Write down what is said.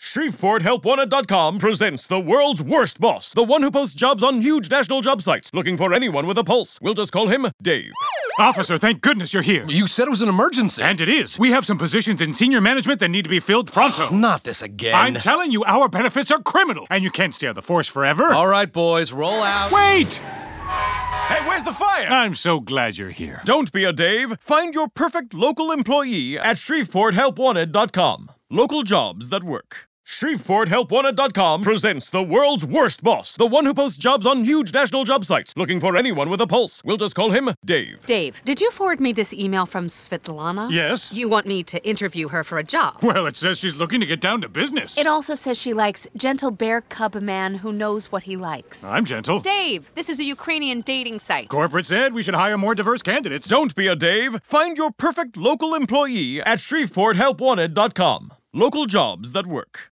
ShreveportHelpWanted.com presents the world's worst boss, the one who posts jobs on huge national job sites, looking for anyone with a pulse. We'll just call him Dave. Officer, thank goodness you're here. You said it was an emergency. And it is. We have some positions in senior management that need to be filled pronto. Not this again. I'm telling you, our benefits are criminal, and you can't stay on the force forever. All right, boys, roll out. Wait! Hey, where's the fire? I'm so glad you're here. Don't be a Dave. Find your perfect local employee at ShreveportHelpWanted.com. Local jobs that work. ShreveportHelpWanted.com presents the world's worst boss, the one who posts jobs on huge national job sites, looking for anyone with a pulse. We'll just call him Dave. Dave, did you forward me this email from Svetlana? Yes? You want me to interview her for a job? Well, it says she's looking to get down to business. It also says she likes gentle bear cub man who knows what he likes. I'm gentle. Dave, this is a Ukrainian dating site. Corporate said we should hire more diverse candidates. Don't be a Dave. Find your perfect local employee at ShreveportHelpWanted.com. Local jobs that work.